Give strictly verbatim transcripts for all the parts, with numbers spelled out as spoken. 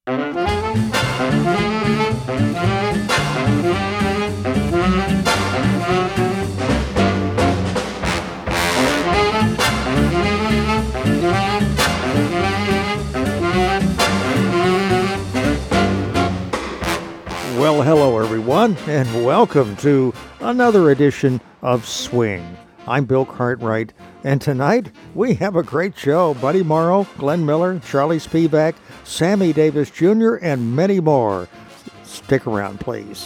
Well, hello everyone, and welcome to another edition of Swing. I'm Bill Cartwright, and tonight we have a great show. Buddy Morrow, Glenn Miller, Charlie Spivak, Sammy Davis Junior, and many more. Stick around, please.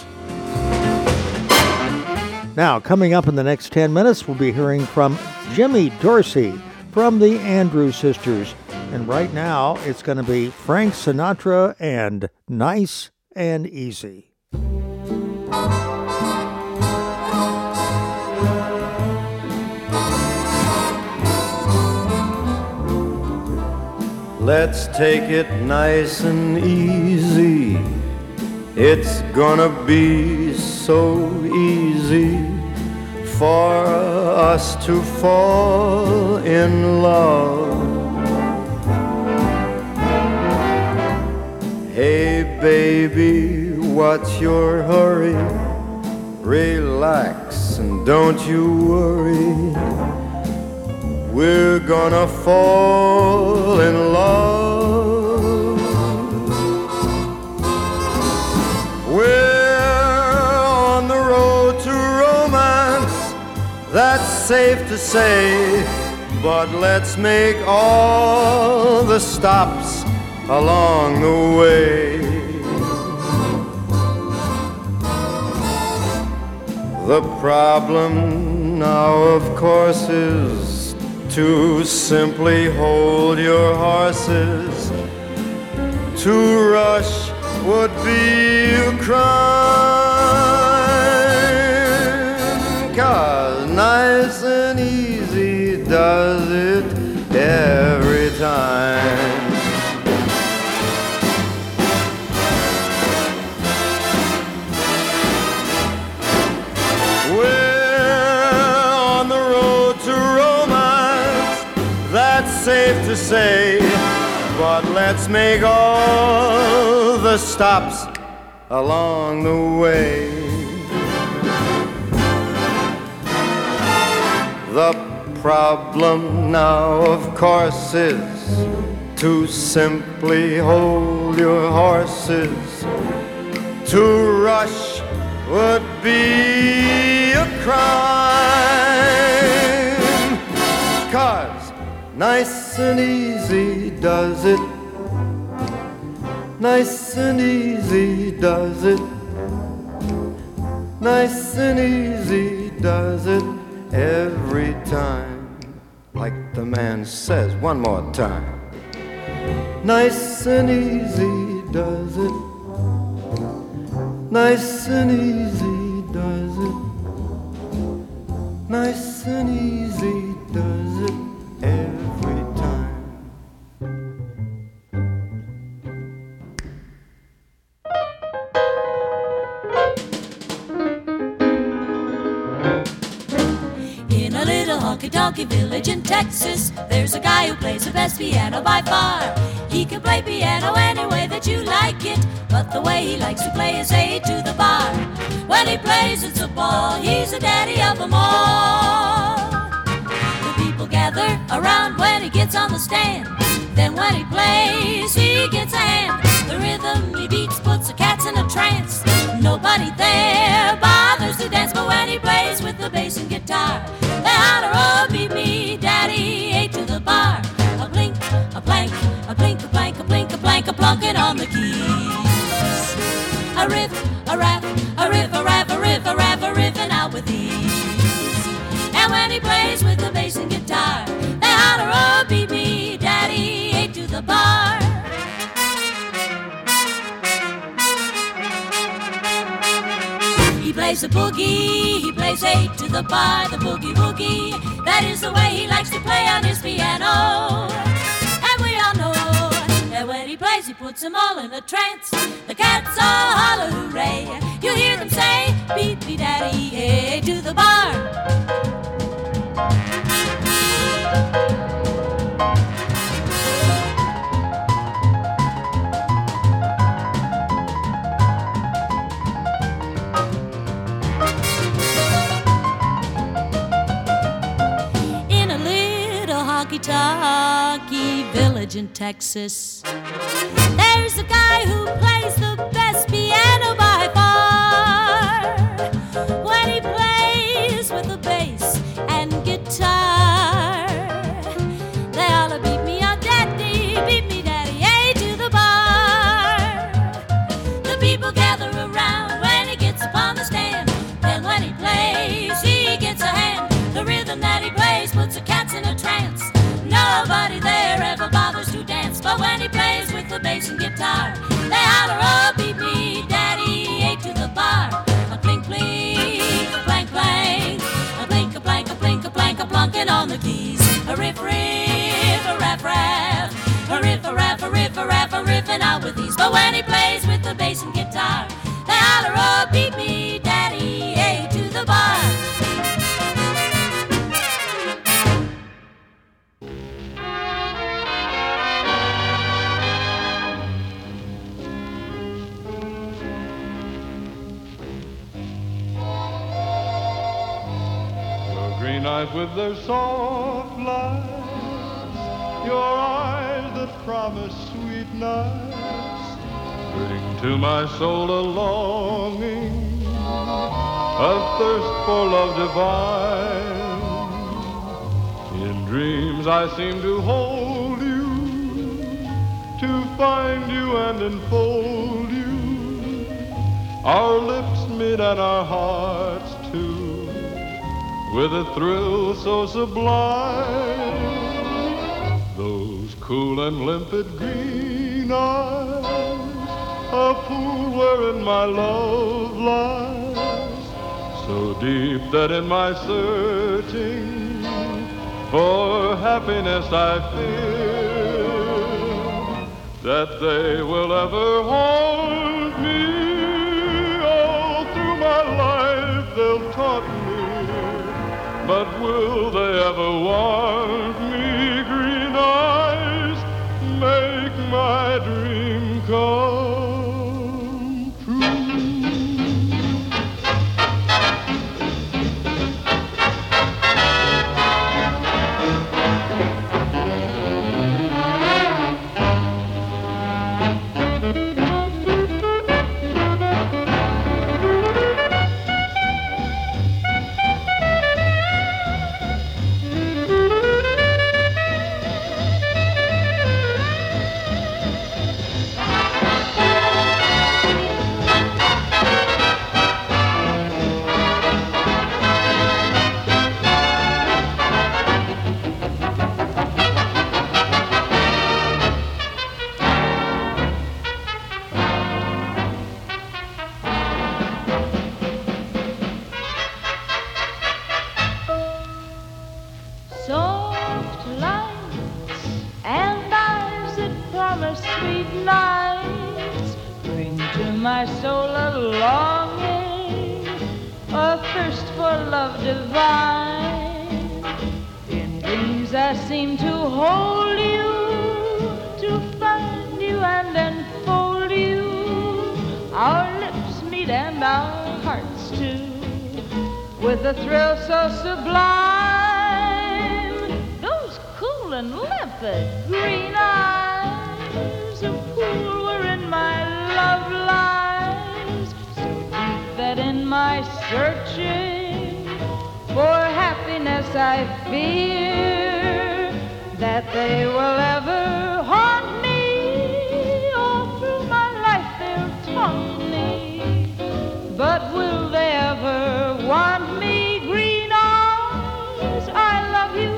Now, coming up in the next ten minutes, we'll be hearing from Jimmy Dorsey from the Andrews Sisters. And right now, it's going to be Frank Sinatra and Nice and Easy. Let's take it nice and easy. It's gonna be so easy for us to fall in love. Hey baby, what's your hurry? Relax and don't you worry. We're gonna fall in love. We're on the road to romance, that's safe to say. But let's make all the stops along the way. The problem now, of course, is to simply hold your horses. To rush would be a crime, 'cause nice and easy does it every time. Safe to say, but let's make all the stops along the way. The problem now, of course, is to simply hold your horses. To rush would be a crime, 'cause nice and easy does it. Nice and easy does it. Nice and easy does it every time. Like the man says, one more time. Nice and easy does it. Nice and easy does it. Nice and easy does it every time. In a little honky-tonk village in Texas, there's a guy who plays the best piano by far. He can play piano any way that you like it, but the way he likes to play is A to the bar. When he plays it's a ball, he's the daddy of them all. Gather around when he gets on the stand. Then when he plays, he gets a hand. The rhythm he beats puts the cats in a trance. Nobody there bothers to dance, but when he plays with the bass and guitar, they holler, oh, beat me, daddy, A to the bar. A blink, a blank, a blink, a blank, a blink, a blank, a plunking on the keys. A riff, a rap, a riff, a rap, a riff, a rap, a riffing out with ease. And when he plays with the bass and guitar, they holler, oh, beat me, daddy, A to the bar. He plays the boogie, he plays A to the bar, the boogie woogie. That is the way he likes to play on his piano. And we all know that when he plays, he puts them all in a trance. The cats all holler, hooray. You hear them say, beat me, daddy, A to the bar. Hockadonky Village in Texas. There's a guy who plays the best piano by far. When he plays with the bass and guitar, they all beat me on daddy, beat me daddy, hey, to the bar. The people gather around when he gets upon the stand. Then when he plays, he gets a hand. The rhythm that he plays puts the cats in a trance. Nobody there ever bothers to dance. But when he plays with the bass and guitar, they holler, oh, beat me, daddy, eight to the bar. A clink, clink, a plank, plank, a blink, a plank, a blink, a plank, a plunking on the keys. A riff, riff, a raff, raff, a riff, a raff, a riff, a raff, a riffing out with ease. But when he plays with the bass and guitar, they holler, oh, beat me, daddy, eight to the bar. Green eyes with their soft lights, your eyes that promise sweet nights, bring to my soul a longing, a thirst for love divine. In dreams I seem to hold you, to find you and enfold you, our lips meet and our hearts too, with a thrill so sublime. Those cool and limpid green eyes, a pool wherein my love lies, so deep that in my searching for happiness I fear that they will ever haunt me. All through my life they'll taunt me, but will they ever want me? Green eyes make my dream come true. With a thrill so sublime, those cool and limpid green eyes, a pool wherein my love lies, so deep that in my searching for happiness I fear that they will ever haunt me. All through my life they'll taunt me, but will they ever want me? Green eyes, I love you.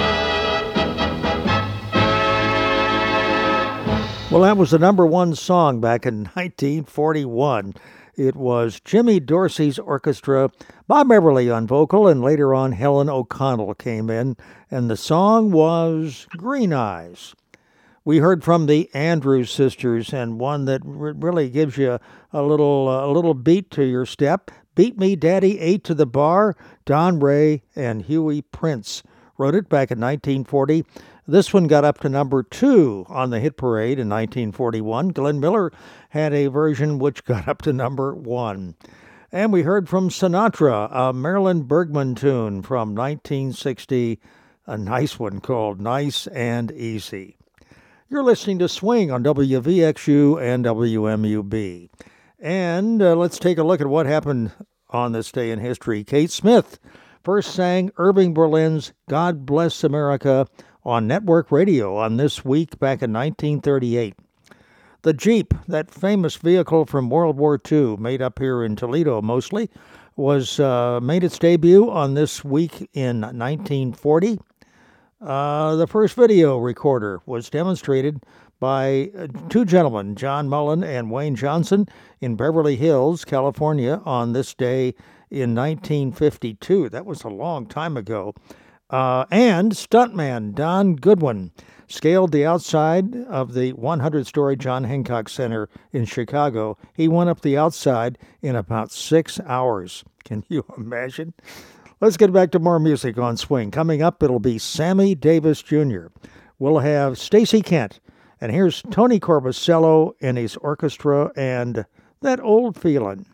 Well, that was the number one song back in nineteen forty-one. It was Jimmy Dorsey's orchestra, Bob Everly on vocal, and later on Helen O'Connell came in, and the song was Green Eyes. We heard from the Andrews Sisters, and one that r- really gives you a little uh, a little beat to your step. Beat Me Daddy, Eight to the Bar, Don Ray and Huey Prince wrote it back in nineteen forty. This one got up to number two on the hit parade in nineteen forty-one. Glenn Miller had a version which got up to number one. And we heard from Sinatra, a Marilyn Bergman tune from nineteen sixty, a nice one called Nice and Easy. You're listening to Swing on W V X U and W M U B. And uh, let's take a look at what happened on this day in history. Kate Smith first sang Irving Berlin's God Bless America on network radio on This Week back in nineteen thirty-eight. The Jeep, that famous vehicle from World War Two, made up here in Toledo mostly, was uh, made its debut on This Week in nineteen forty. Uh, the first video recorder was demonstrated by two gentlemen, John Mullen and Wayne Johnson, in Beverly Hills, California, on this day in nineteen fifty-two. That was a long time ago. Uh, and stuntman Don Goodwin scaled the outside of the hundred-story John Hancock Center in Chicago. He went up the outside in about six hours. Can you imagine? Let's get back to more music on Swing. Coming up, it'll be Sammy Davis Junior We'll have Stacey Kent. And here's Tony Corbusello and his orchestra and That Old Feelin'.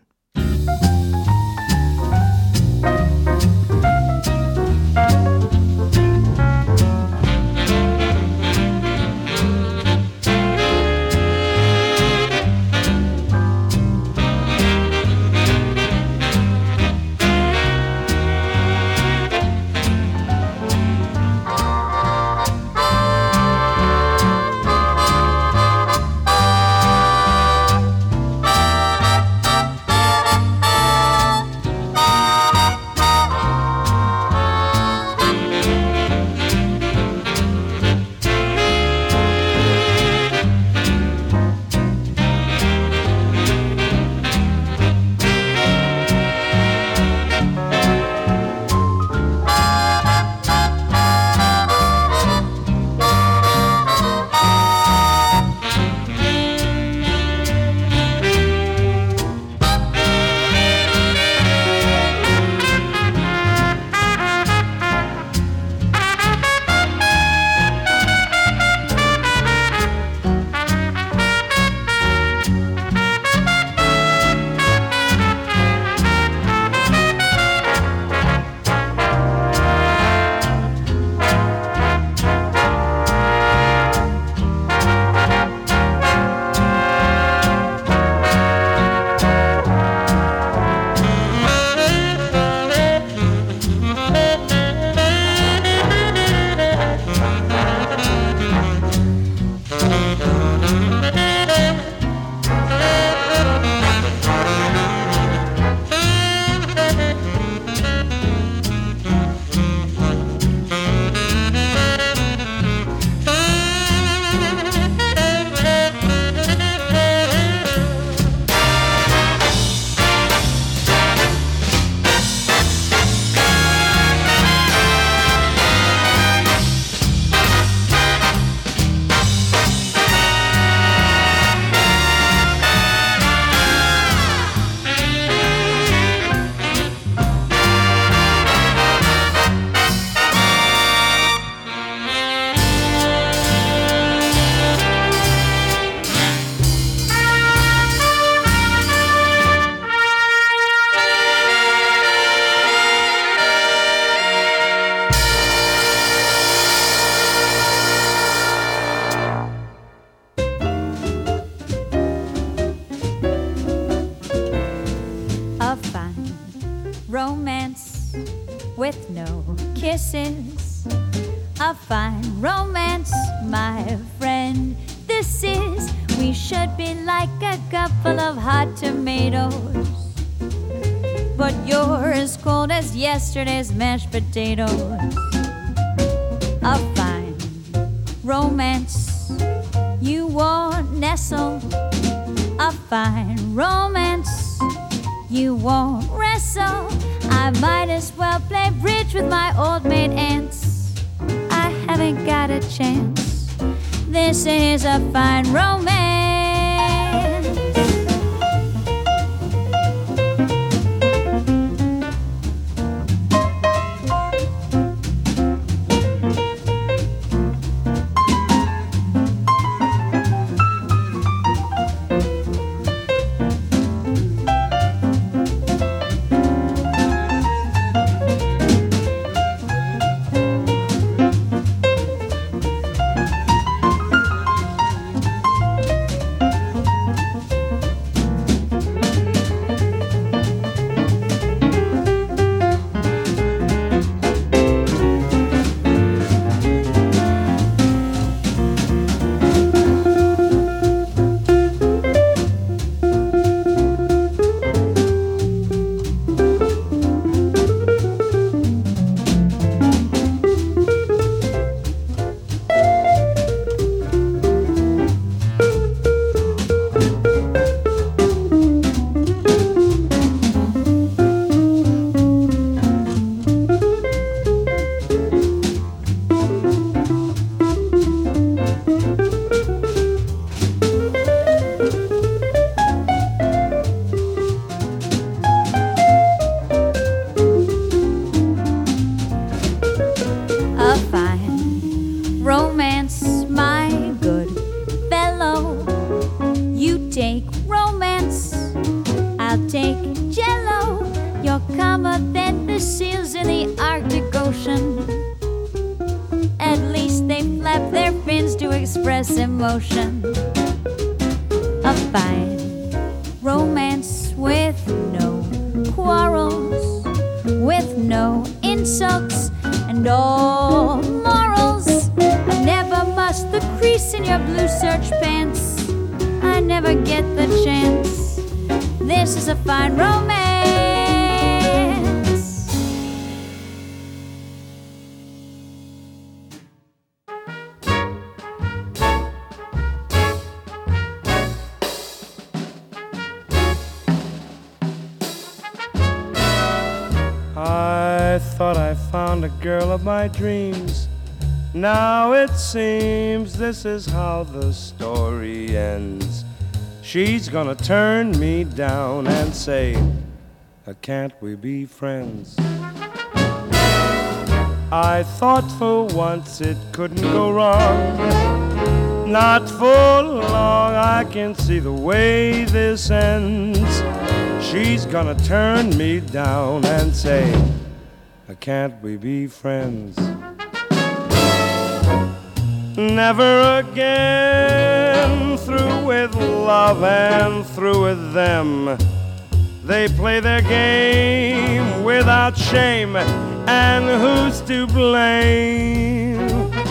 romance with no kisses. A fine romance, my friend, this is. We should be like a couple of hot tomatoes, but you're as cold as yesterday's mashed potatoes. A fine romance, you won't nestle. A fine romance, you won't wrestle. I might as well play bridge with my old maid aunts. I haven't got a chance. This is a fine romance. take romance, I'll take jello. You're calmer than the seals in the Arctic Ocean. At least they flap their fins to express emotion. A fine romance with no quarrels, with no insults and all morals. I never must the crease in your blue serge pants. I never get the chance. This is a fine romance. I thought I found a girl of my dreams. Now it seems this is how the story ends. She's gonna turn me down and say, can't we be friends? I thought for once it couldn't go wrong. Not for long, I can see the way this ends. She's gonna turn me down and say, can't we be friends? Never again, through with love and through with them. They play their game without shame, and who's to blame?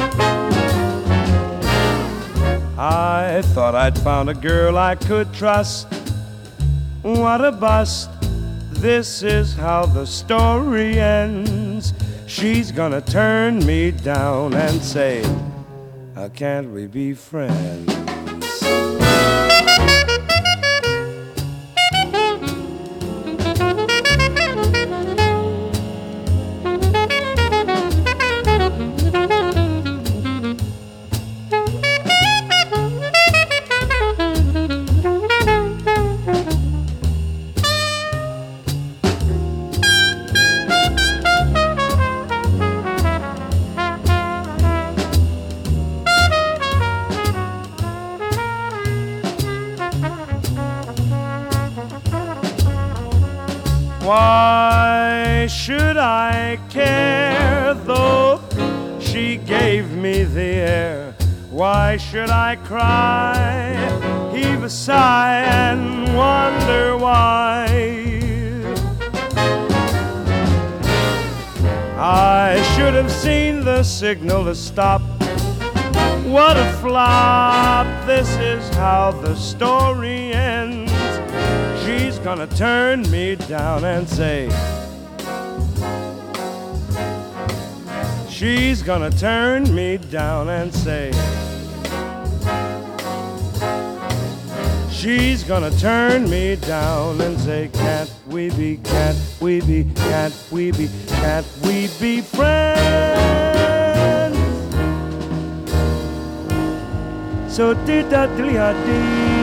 I thought I'd found a girl I could trust. What a bust. This is how the story ends. She's gonna turn me down and say, can't we be friends? Why should I care, though she gave me the air? Why should I cry, heave a sigh, and wonder why? I should have seen the signal to stop. What a flop. This is how the story ends. She's gonna turn me down and say, she's gonna turn me down and say, she's gonna turn me down and say, can't we be, can't we be, can't we be, can't we be friends? So did that dee.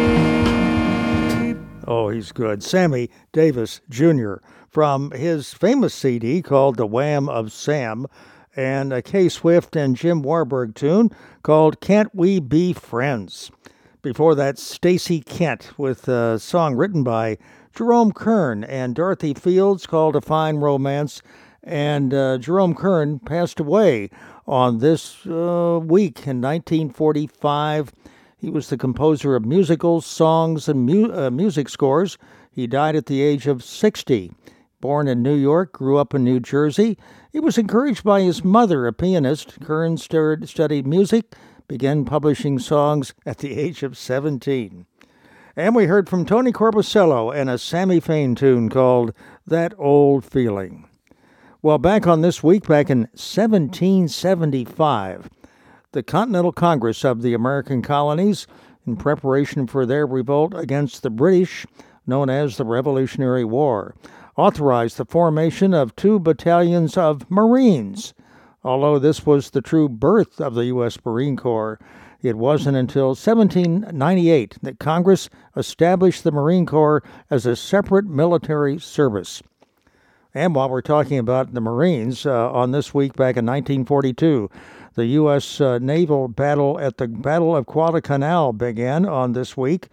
Oh, he's good. Sammy Davis Junior from his famous C D called The Wham of Sam, and a Kay Swift and Jim Warburg tune called Can't We Be Friends. Before that, Stacey Kent with a song written by Jerome Kern and Dorothy Fields called A Fine Romance. And uh, Jerome Kern passed away on this uh, week in nineteen forty-five. He was the composer of musicals, songs, and mu- uh, music scores. He died at the age of sixty. Born in New York, grew up in New Jersey. He was encouraged by his mother, a pianist. Kern stud- studied music, began publishing songs at the age of seventeen. And we heard from Tony Corbusello and a Sammy Fain tune called That Old Feeling. Well, back on this week, back in seventeen seventy-five, the Continental Congress of the American Colonies, in preparation for their revolt against the British, known as the Revolutionary War, authorized the formation of two battalions of Marines. Although this was the true birth of the U S Marine Corps, it wasn't until seventeen ninety-eight that Congress established the Marine Corps as a separate military service. And while we're talking about the Marines, uh, on this week back in nineteen forty-two, the U S uh, naval battle at the Battle of Guadalcanal began on this week.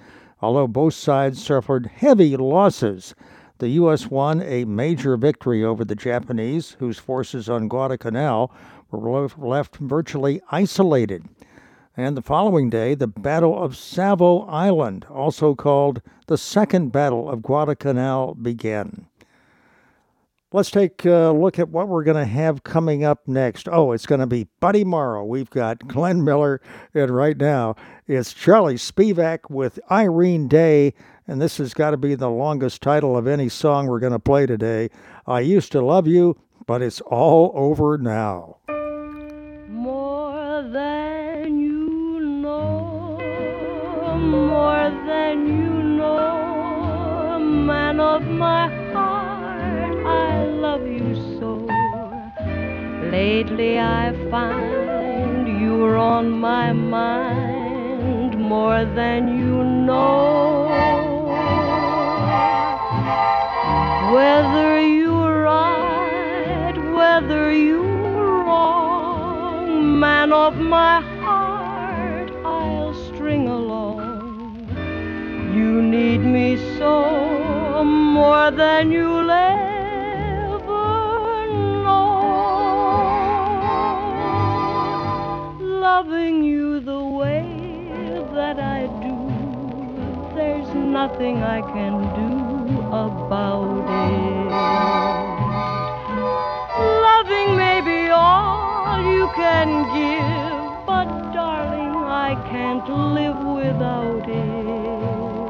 although both sides suffered heavy losses. The U S won a major victory over the Japanese, whose forces on Guadalcanal were left virtually isolated. And the following day, the Battle of Savo Island, also called the Second Battle of Guadalcanal, began. Let's take a look at what we're going to have coming up next. Oh, it's going to be Buddy Morrow. We've got Glenn Miller, and right now it's Charlie Spivak with Irene Day, and this has got to be the longest title of any song we're going to play today. I used to love you, but it's all over now. More than you know, more than you know, man of my heart, I love you so. Lately I find you're on my mind more than you know. Whether you're right, whether you're wrong, man of my heart, I'll string along. You need me so, more than you'll ever know. Loving you the way that I do, there's nothing I can do about it. Loving may be all you can give, but darling, I can't live without it.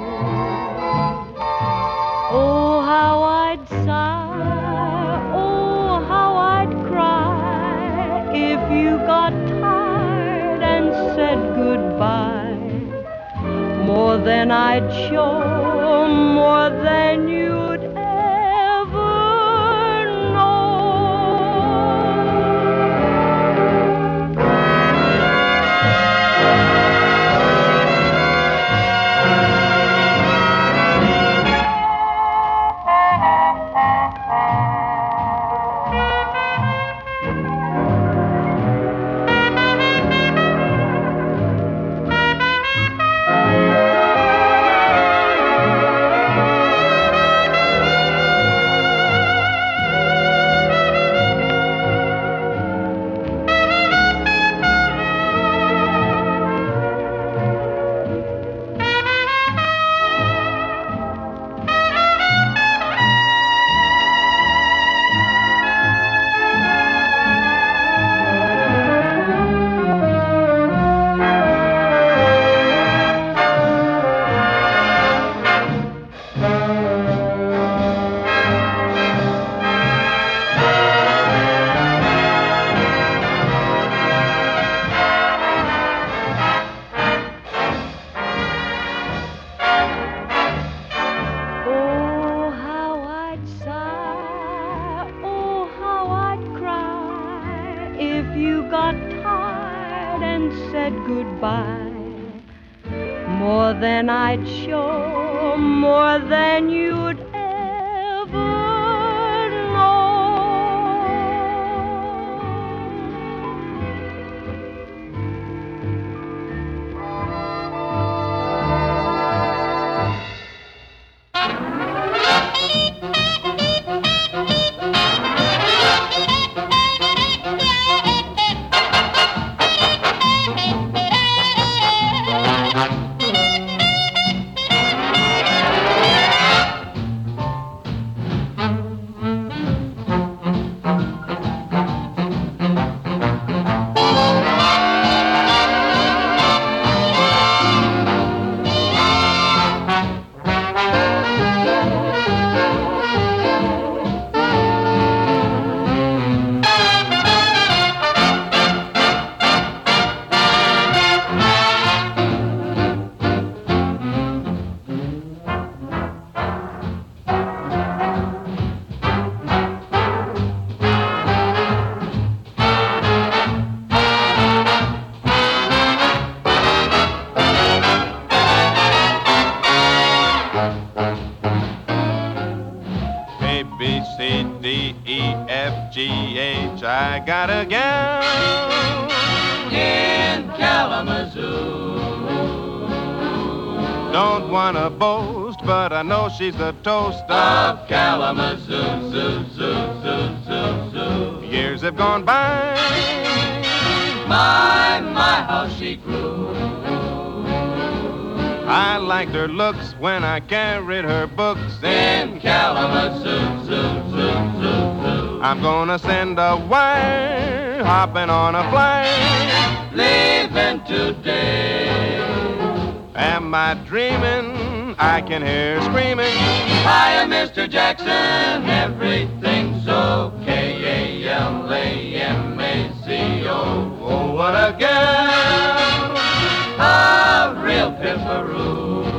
Oh, how I'd sigh, oh, how I'd cry if you got tired and said goodbye. More than I'd show, more than you'd ever know. Then I'd show more than you'd ever know. I got a gal in Kalamazoo. Don't wanna boast, but I know she's the toast of Kalamazoo, zoo, zoo, zoo, zoo, zoo. Years have gone by. My, my, how she grew. I liked her looks when I carried her books in Kalamazoo, zoo, zoo, zoo, zoo. I'm gonna send a wire, hopping on a flyer, leaving today. Am I dreaming? I can hear her screaming. Hiya, Mister Jackson, everything's okay. A L A M A C O. Oh, what a gal! A real pimperoo.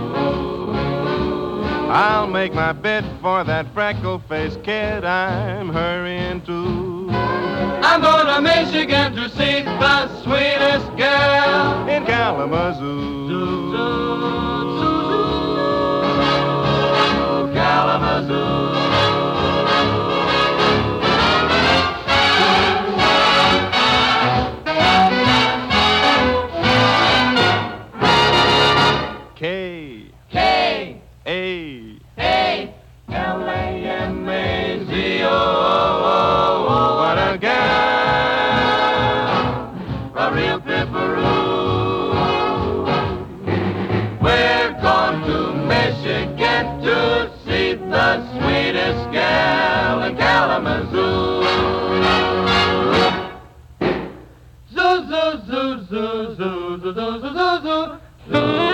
I'll make my bid for that freckle-faced kid I'm hurrying to. I'm going to Michigan to see the sweetest girl in Kalamazoo. Zoo, zoo, zoo, zoo, Kalamazoo. K. K. A. A. L A M A Z O. Oh, what a gal. A real pimperoo. We're going to Michigan to see the sweetest gal in Kalamazoo. Zoo, zoo, zoo, zoo, zoo, zoo, zoo, zoo, zoo, zoo.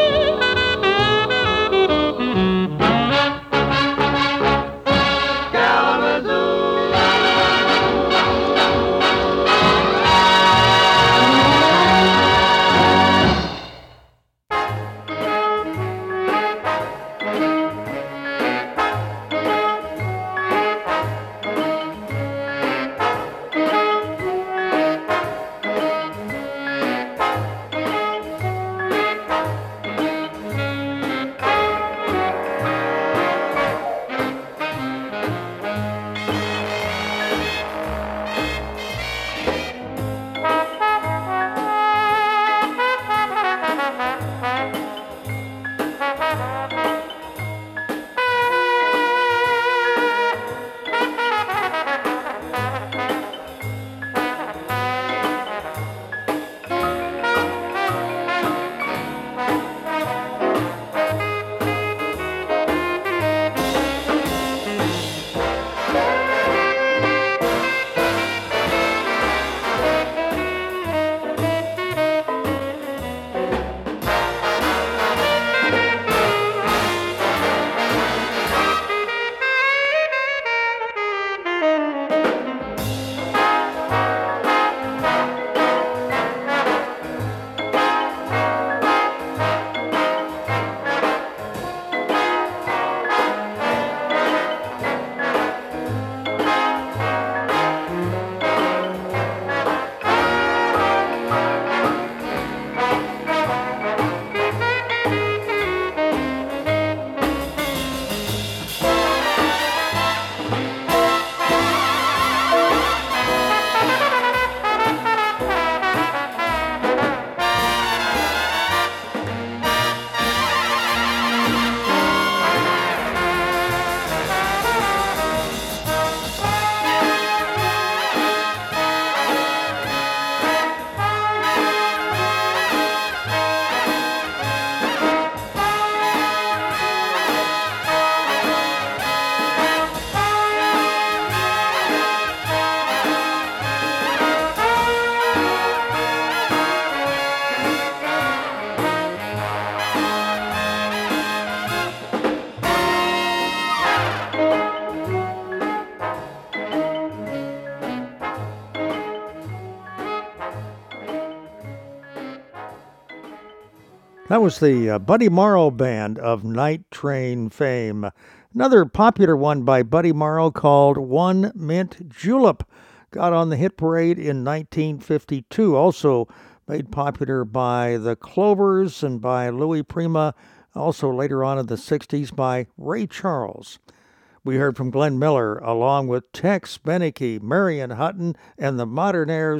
That was the uh, Buddy Morrow Band of Night Train fame. Another popular one by Buddy Morrow called One Mint Julep got on the hit parade in nineteen fifty-two. Also made popular by the Clovers and by Louis Prima. Also later on in the sixties by Ray Charles. We heard from Glenn Miller along with Tex Beneke, Marion Hutton, and the Modernaires,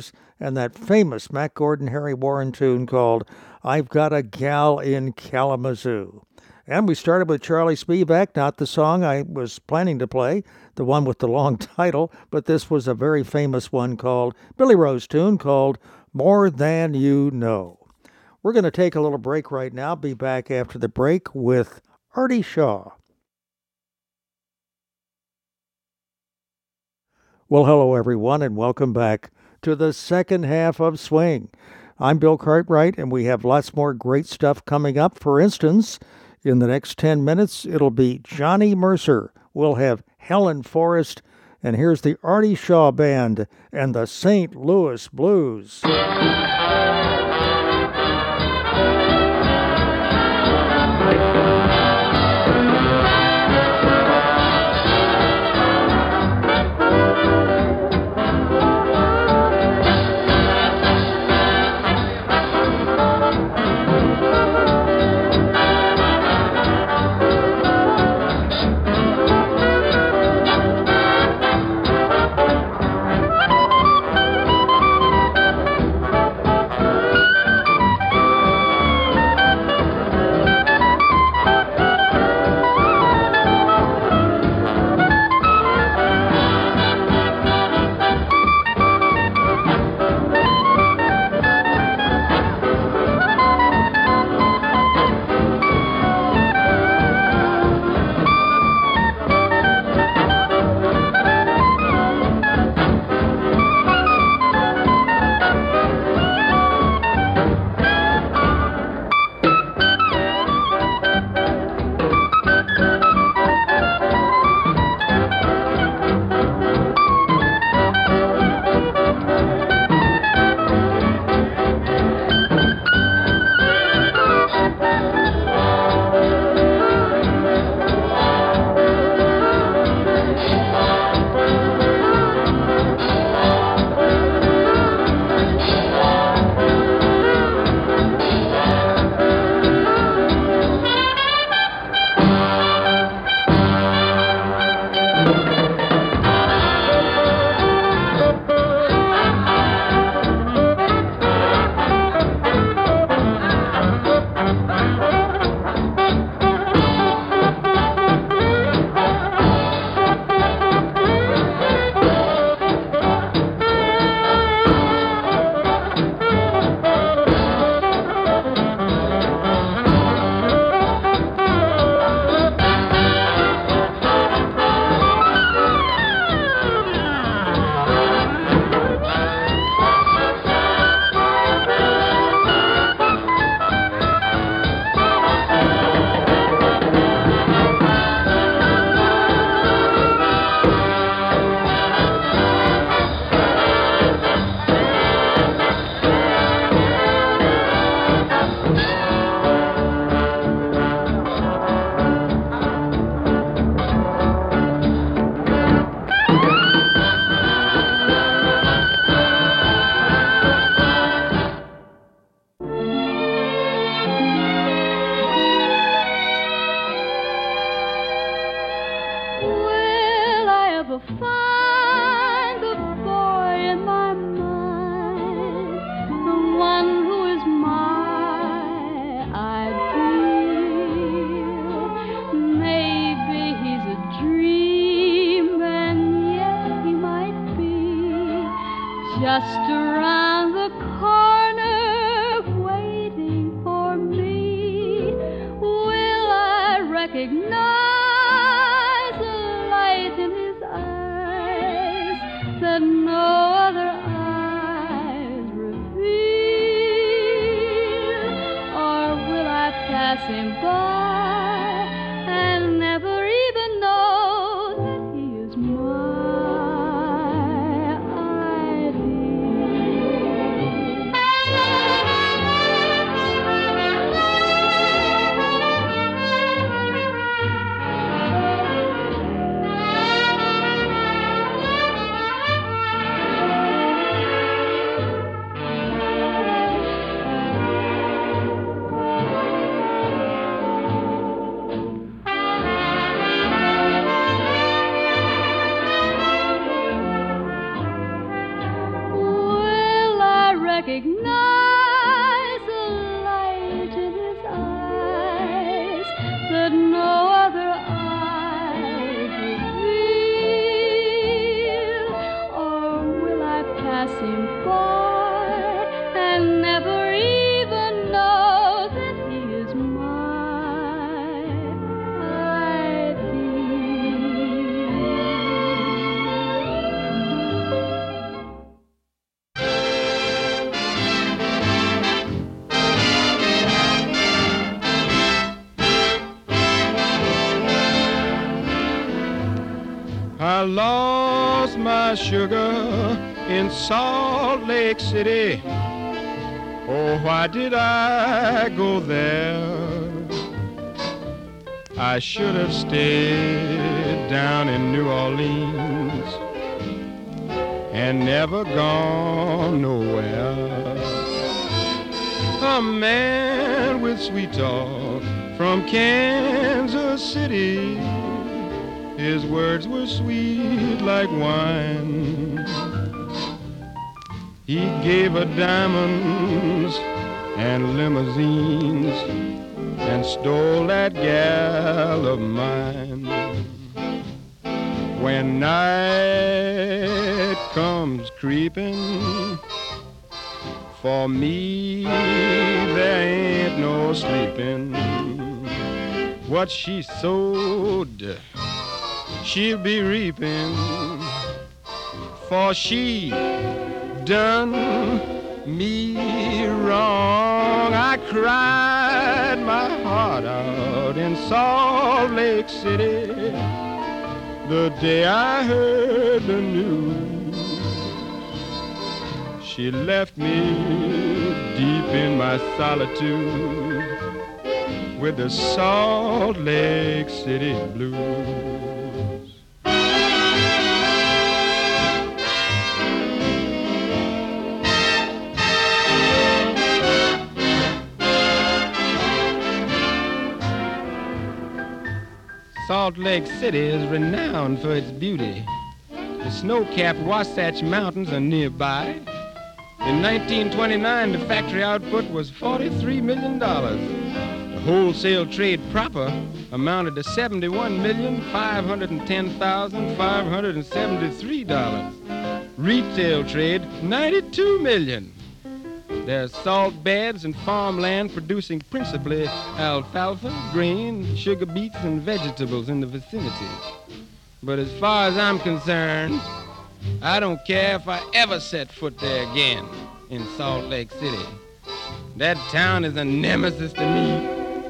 and that famous Mack Gordon, Harry Warren tune called I've Got a Gal in Kalamazoo. And we started with Charlie Spivak, not the song I was planning to play, the one with the long title, but this was a very famous one called, Billy Rose tune called More Than You Know. We're going to take a little break right now, be back after the break with Artie Shaw. Well, hello everyone, and welcome back to the second half of Swing. I'm Bill Cartwright, and we have lots more great stuff coming up. For instance, in the next ten minutes, it'll be Johnny Mercer. We'll have Helen Forrest, and here's the Artie Shaw Band and the Saint Louis Blues. Just around the corner, waiting for me. Will I recognize a light in his eyes that no other eyes reveal? Or will I pass him by and never even know that he is mine? lost my sugar in Salt Lake City. Oh, why did I go there? I should have stayed down in New Orleans and never gone nowhere. A man with sweet talk from Kansas City, his words were sweet like wine. He gave her diamonds and limousines and stole that gal of mine. When night comes creeping, for me there ain't no sleeping. What she sowed, she'll be reaping, for she done me wrong. I cried my heart out in Salt Lake City the day I heard the news. She left me deep in my solitude with the Salt Lake City blues. Salt Lake City is renowned for its beauty. The snow-capped Wasatch Mountains are nearby. In nineteen twenty-nine, the factory output was forty-three million dollars. The wholesale trade proper amounted to seventy-one million five hundred ten thousand five hundred seventy-three dollars. Retail trade, ninety-two million dollars. There are salt beds and farmland producing principally alfalfa, grain, sugar beets, and vegetables in the vicinity. But as far as I'm concerned, I don't care if I ever set foot there again in Salt Lake City. That town is a nemesis to me.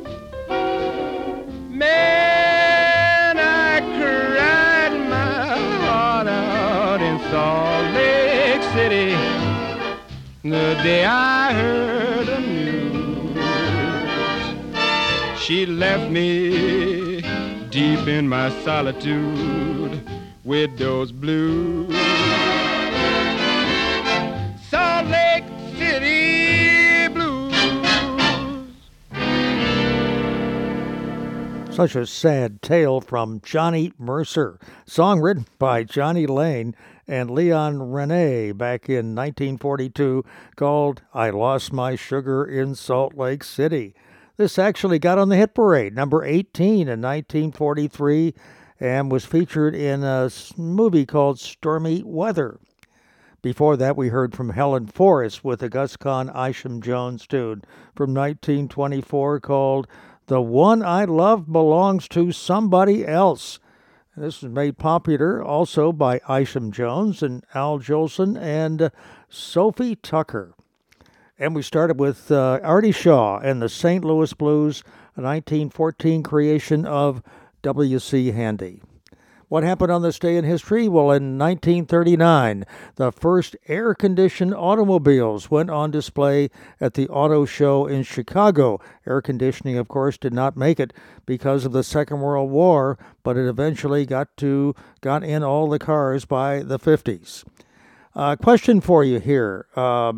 Man, I cried my heart out in Salt Lake City the day I heard the news. She left me deep in my solitude with those blues. Salt Lake City blues. Such a sad tale from Johnny Mercer. Song written by Johnny Lane and Leon Rene back in nineteen forty-two, called I Lost My Sugar in Salt Lake City. This actually got on the hit parade, number eighteen in nineteen forty-three, and was featured in a movie called Stormy Weather. Before that, we heard from Helen Forrest with a Gus Kahn Isham Jones tune from nineteen twenty-four called The One I Love Belongs to Somebody Else. This was made popular also by Isham Jones and Al Jolson and Sophie Tucker. And we started with uh, Artie Shaw and the Saint Louis Blues, a nineteen fourteen creation of W C Handy. What happened on this day in history? Well, in nineteen thirty-nine, the first air-conditioned automobiles went on display at the auto show in Chicago. Air conditioning, of course, did not make it because of the Second World War, but it eventually got to got in all the cars by the fifties. Uh, question for you here. Uh,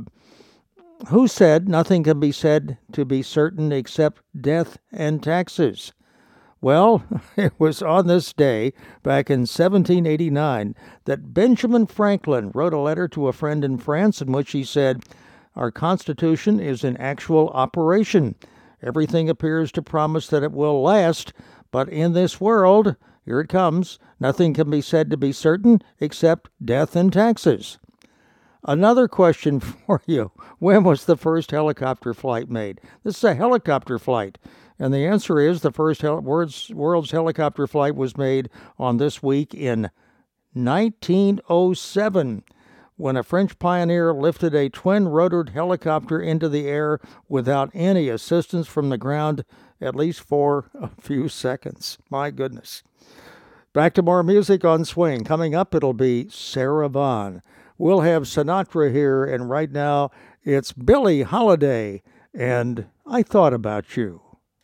who said nothing can be said to be certain except death and taxes? Well, it was on this day, back in seventeen eighty-nine, that Benjamin Franklin wrote a letter to a friend in France in which he said, "Our Constitution is in actual operation. Everything appears to promise that it will last, but in this world, here it comes, nothing can be said to be certain except death and taxes." Another question for you. When was the first helicopter flight made? This is a helicopter flight. And the answer is the first hel- world's, world's helicopter flight was made on this week in nineteen oh seven, when a French pioneer lifted a twin-rotored helicopter into the air without any assistance from the ground, at least for a few seconds. My goodness. Back to more music on Swing. Coming up, it'll be Sarah Vaughan. We'll have Sinatra here, and right now it's Billie Holiday, and I Thought About You.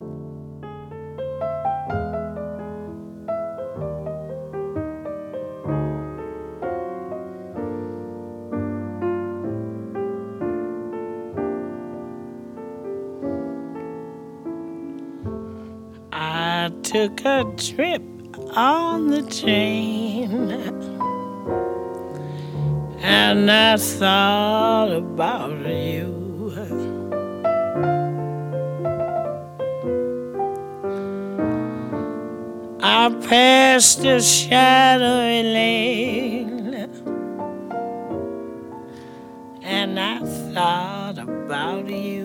I took a trip on the train, and I thought about you. I passed a shadowy lane, and I thought about you.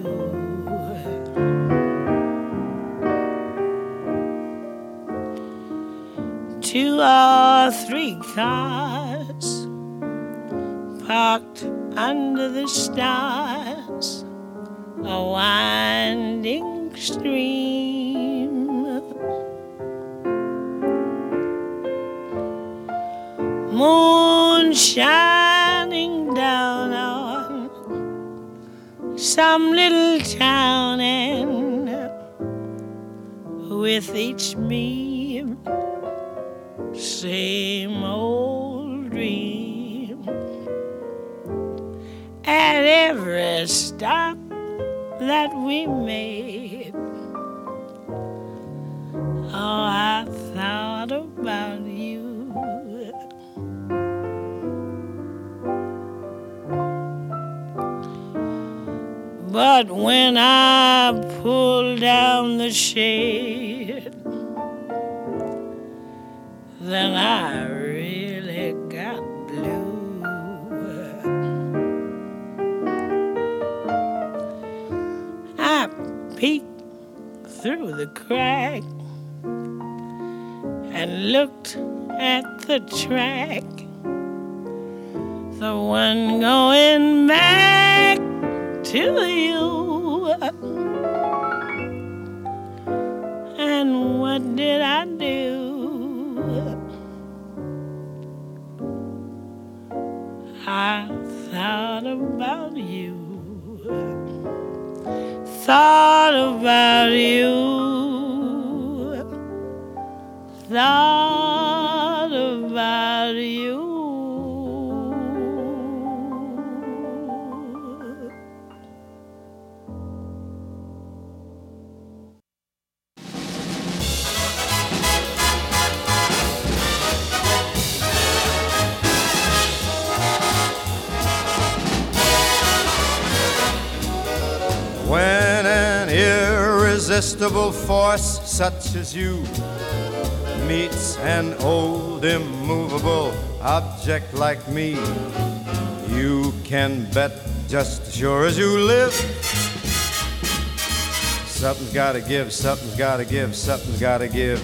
Two or three cars parked under the stars, a winding stream. Moon shining down on some little town, and with each beam same old dream. At every stop that we made, oh, I thought about you. But when I pulled down the shade, then I really got blue. I peeked through the crack and looked at the track, the one going back to you. And what did I do? I thought about you, thought about you, thought about you. When an irresistible force such as you meets an old immovable object like me, you can bet just as sure as you live, something's gotta give, something's gotta give, something's gotta give.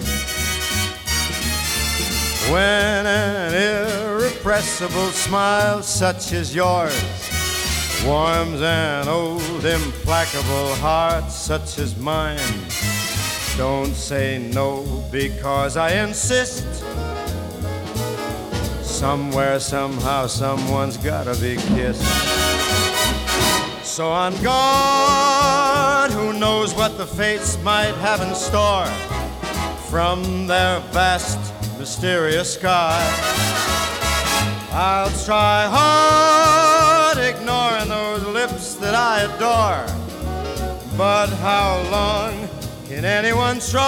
When an irrepressible smile such as yours warms an old implacable heart such as mine, don't say no, because I insist. Somewhere, somehow, someone's gotta be kissed. So on guard, who knows what the fates might have in store from their vast, mysterious sky. I'll try hard, ignoring those lips that I adore, but how long can anyone try?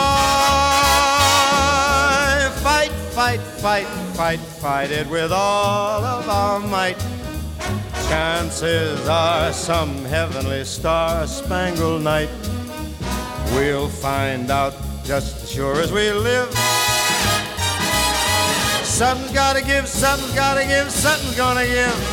Fight, fight, fight, fight, fight it with all of our might. Chances are some heavenly star-spangled night we'll find out just as sure as we live. Something's gotta give, something's gotta give, something's gonna give.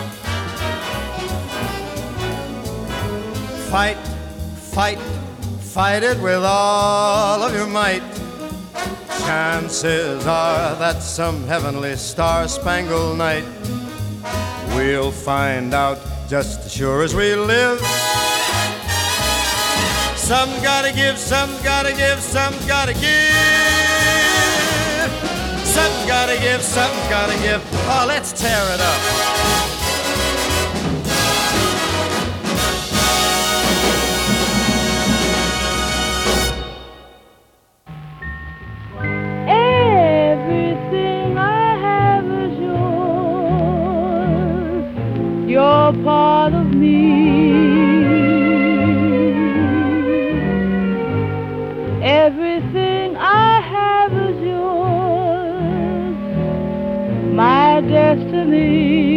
Fight, fight, fight it with all of your might. Chances are that some heavenly star-spangled night we'll find out just as sure as we live. Some gotta give, some gotta give, some gotta give. Some gotta give, some gotta give. Oh, let's tear it up. Everything I have is yours. You're part of me. Everything I have is yours, my destiny.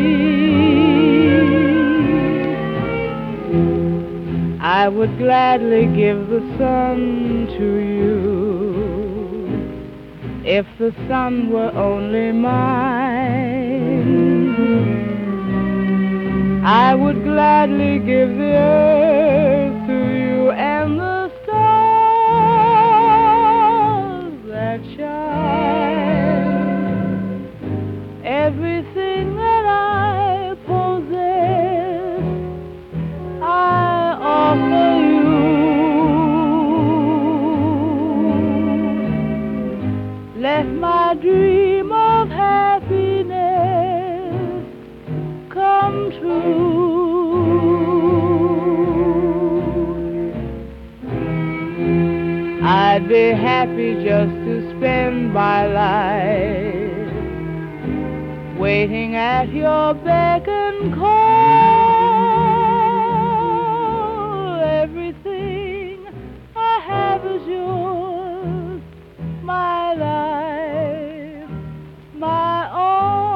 I would gladly give the sun to you if the sun were only mine. I would gladly give the earth to you and the everything that I possess, I offer you. Let my dream of happiness come true. I'd be happy just to spend my life waiting at your beck and call. Everything I have is yours, my life, my all.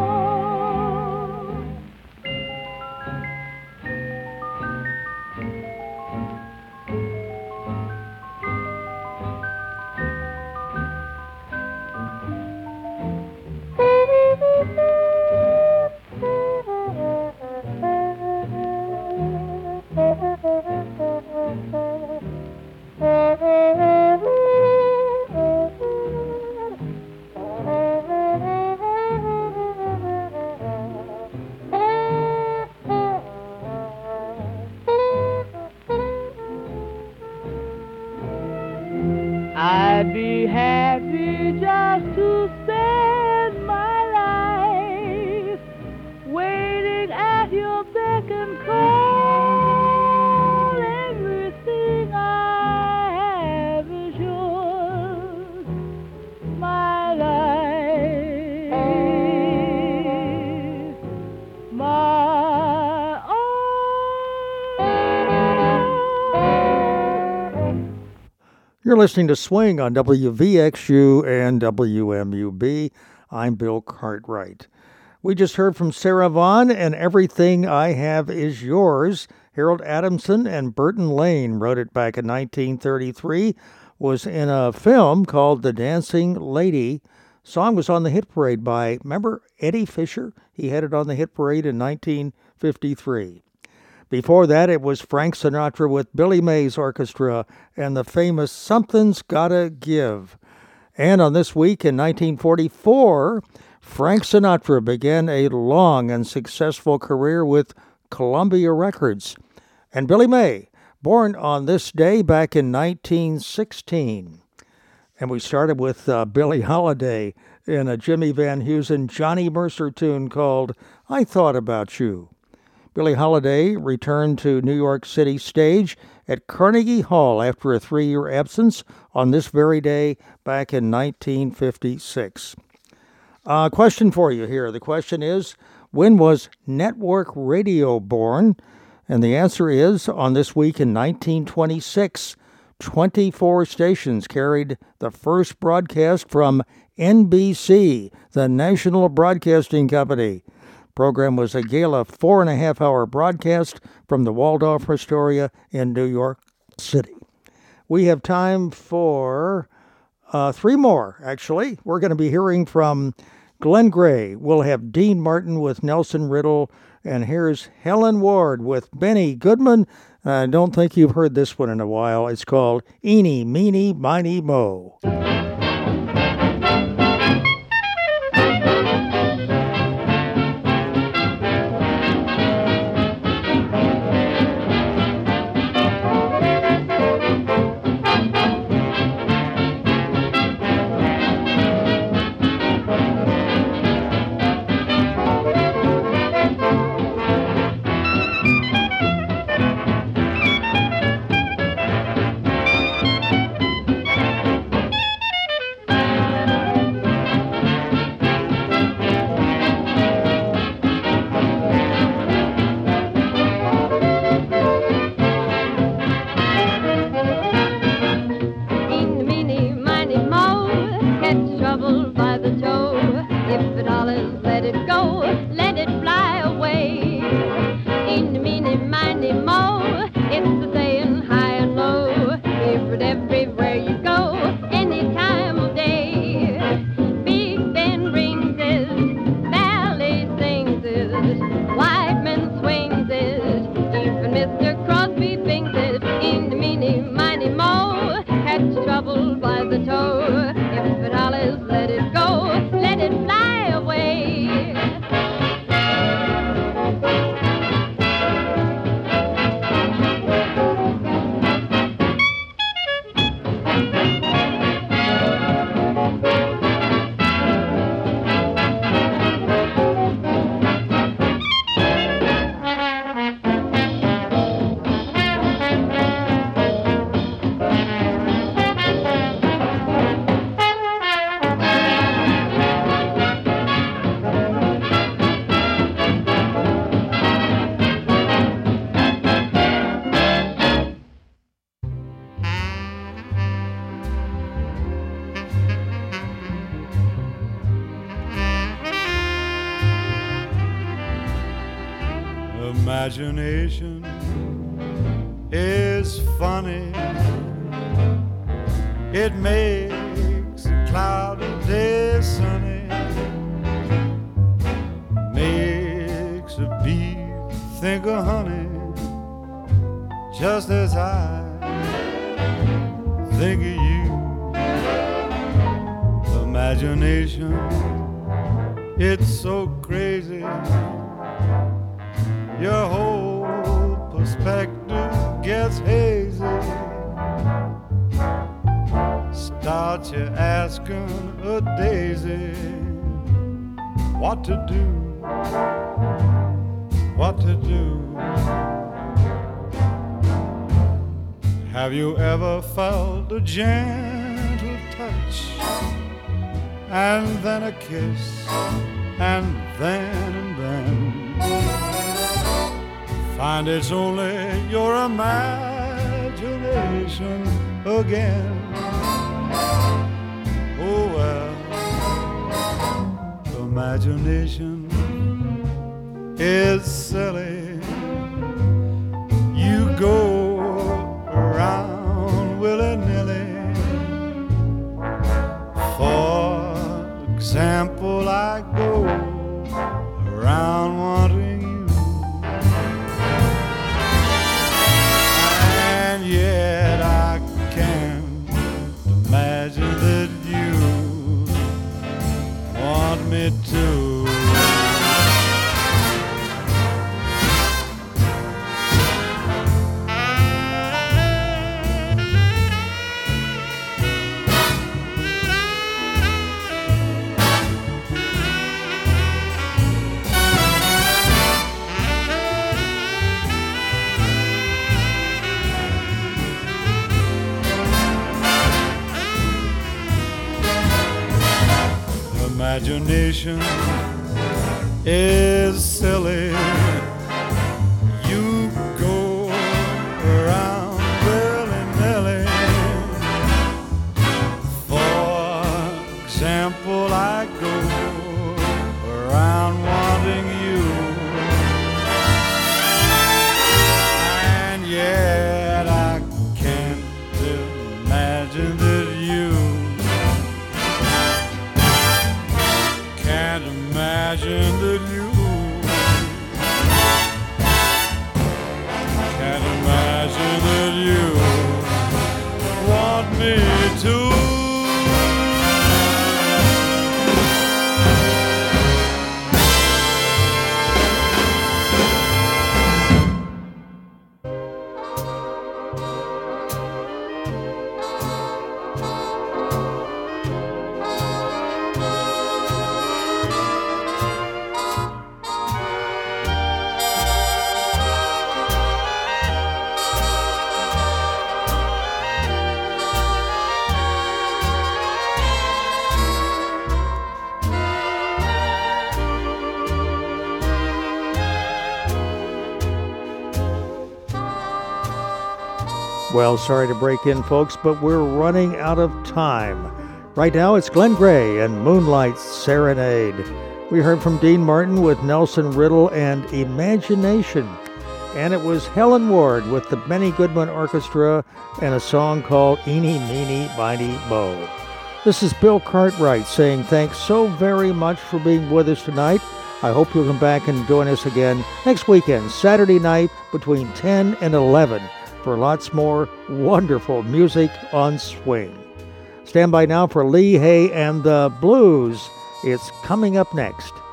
I'd be happy just to spend my life waiting at your beck and call. Everything I have is yours, my life, my all. You're listening to Swing on W V X U and W M U B. I'm Bill Cartwright. We just heard from Sarah Vaughan and Everything I Have Is Yours. Harold Adamson and Burton Lane wrote it back in nineteen thirty-three. Was in a film called The Dancing Lady. Song was on the hit parade by, remember Eddie Fisher? He had it on the hit parade in nineteen fifty-three. Before that, it was Frank Sinatra with Billy Mays Orchestra and the famous Something's Gotta Give. And on this week in nineteen forty-four, Frank Sinatra began a long and successful career with Columbia Records. And Billy May, born on this day back in nineteen sixteen. And we started with uh, Billie Holiday in a Jimmy Van Heusen, Johnny Mercer tune called I Thought About You. Billie Holiday returned to New York City stage at Carnegie Hall after a three-year absence on this very day back in nineteen fifty-six. A uh, question for you here. The question is, when was network radio born? And the answer is, on this week in nineteen twenty-six, twenty-four stations carried the first broadcast from N B C, the National Broadcasting Company. Program was a gala four and a half hour broadcast from the Waldorf Astoria in New York City. We have time for uh, three more, actually. We're going to be hearing from Glenn Gray. We'll have Dean Martin with Nelson Riddle, and here's Helen Ward with Benny Goodman, I don't think you've heard this one in a while. It's called Eeny, Meeny, Miny, Mo. Imagination is funny. It makes a cloudy day sunny, makes a bee think of honey, just as I think of you. Imagination, it's so crazy. Your whole perspective gets hazy. Start you asking a daisy what to do, what to do. Have you ever felt a gentle touch, and then a kiss, and then and then find it's only your imagination again? Oh well, imagination is silly. You go around willy-nilly. For example, I go around wanting you, and yet I can't imagine that you want me to. Imagination is silly. You go around willy-nilly. For example, I go around wanting you, and yet I can't imagine that you can't imagine that you Well, sorry to break in, folks, but we're running out of time. Right now, it's Glenn Gray and Moonlight's Serenade. We heard from Dean Martin with Nelson Riddle and Imagination. And it was Helen Ward with the Benny Goodman Orchestra and a song called Eeny, Meeny, Miny, Mo. This is Bill Cartwright saying thanks so very much for being with us tonight. I hope you'll come back and join us again next weekend, Saturday night between ten and eleven, for lots more wonderful music on swing. Stand by now for Lee Hay and the Blues. It's coming up next.